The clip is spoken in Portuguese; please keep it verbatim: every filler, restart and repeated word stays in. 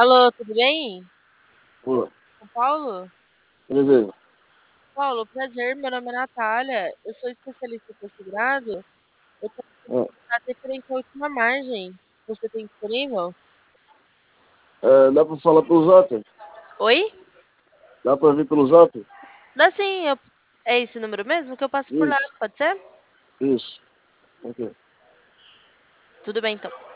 Alô, tudo bem? Pô, São Paulo? beleza. Paulo, prazer, meu nome é Natália, eu sou especialista em postgrado, eu tô Ah, é, dá pra falar pelo Zap? Oi? Dá pra vir pelo Zap? Dá sim, eu- é esse número mesmo que eu passo por lá, Isso, pode ser? isso. Ok. Tudo bem então.